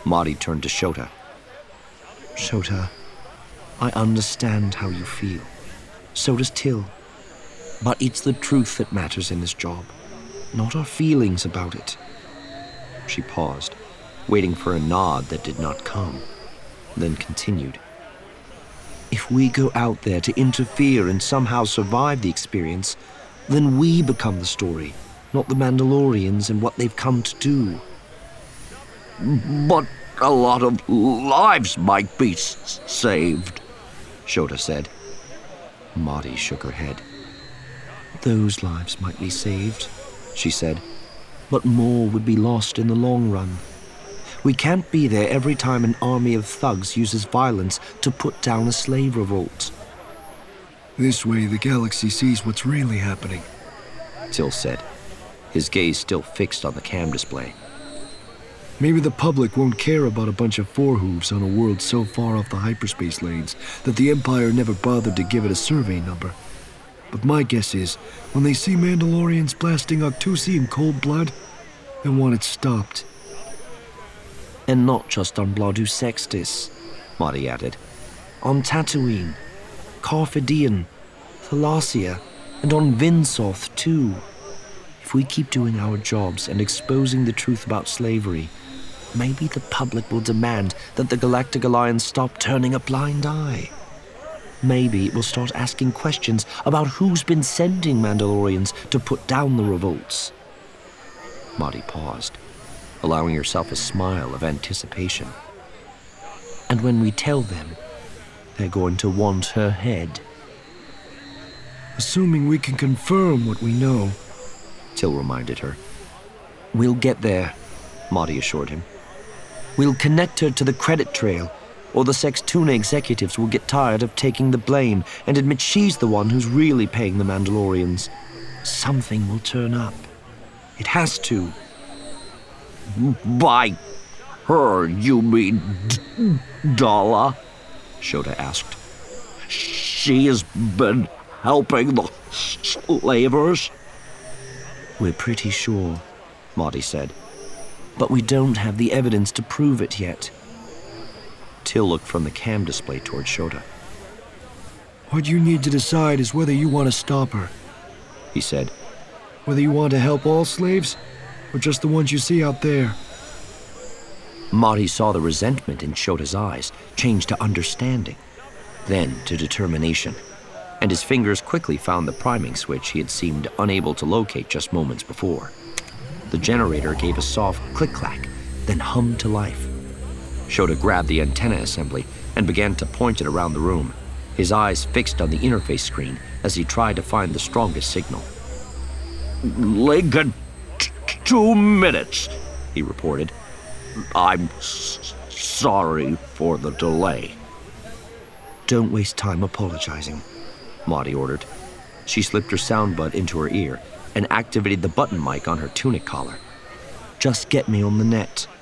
Mahdi turned to Shota. Shota, I understand how you feel. So does Till. But it's the truth that matters in this job, not our feelings about it. She paused, waiting for a nod that did not come, then continued. If we go out there to interfere and somehow survive the experience, then we become the story, not the Mandalorians and what they've come to do. But a lot of lives might be saved, Shota said. Mahdi shook her head. Those lives might be saved, she said, but more would be lost in the long run. We can't be there every time an army of thugs uses violence to put down a slave revolt. This way the galaxy sees what's really happening, Till said, his gaze still fixed on the cam display. Maybe the public won't care about a bunch of four-hooves on a world so far off the hyperspace lanes that the Empire never bothered to give it a survey number. But my guess is, when they see Mandalorians blasting Octusi in cold blood, they'll want it stopped. And not just on Bladus Sextus, Mahdi added. On Tatooine, Carphidian, Thalassia, and on Vinsoth too. If we keep doing our jobs and exposing the truth about slavery, maybe the public will demand that the Galactic Alliance stop turning a blind eye. Maybe it will start asking questions about who's been sending Mandalorians to put down the revolts. Mahdi paused, allowing herself a smile of anticipation. And when we tell them, they're going to want her head. Assuming we can confirm what we know, Till reminded her. We'll get there, Mahdi assured him. We'll connect her to the credit trail, or the Sextuna executives will get tired of taking the blame and admit she's the one who's really paying the Mandalorians. Something will turn up. It has to. By her, you mean Dala? Shota asked. She has been helping the slavers? We're pretty sure, Mahdi said. but we don't have the evidence to prove it yet. Till looked from the cam display toward Shota. What you need to decide is whether you want to stop her, He said. whether you want to help all slaves, or just the ones you see out there. Mahdi saw the resentment in Shota's eyes change to understanding, then to determination, and his fingers quickly found the priming switch he had seemed unable to locate just moments before. The generator gave a soft click-clack, then hummed to life. Shota grabbed the antenna assembly and began to point it around the room, his eyes fixed on the interface screen as he tried to find the strongest signal. Lincoln, 2 minutes, he reported. I'm sorry for the delay. Don't waste time apologizing, Mahdi ordered. She slipped her sound bud into her ear and activated the button mic on her tunic collar. Just get me on the net.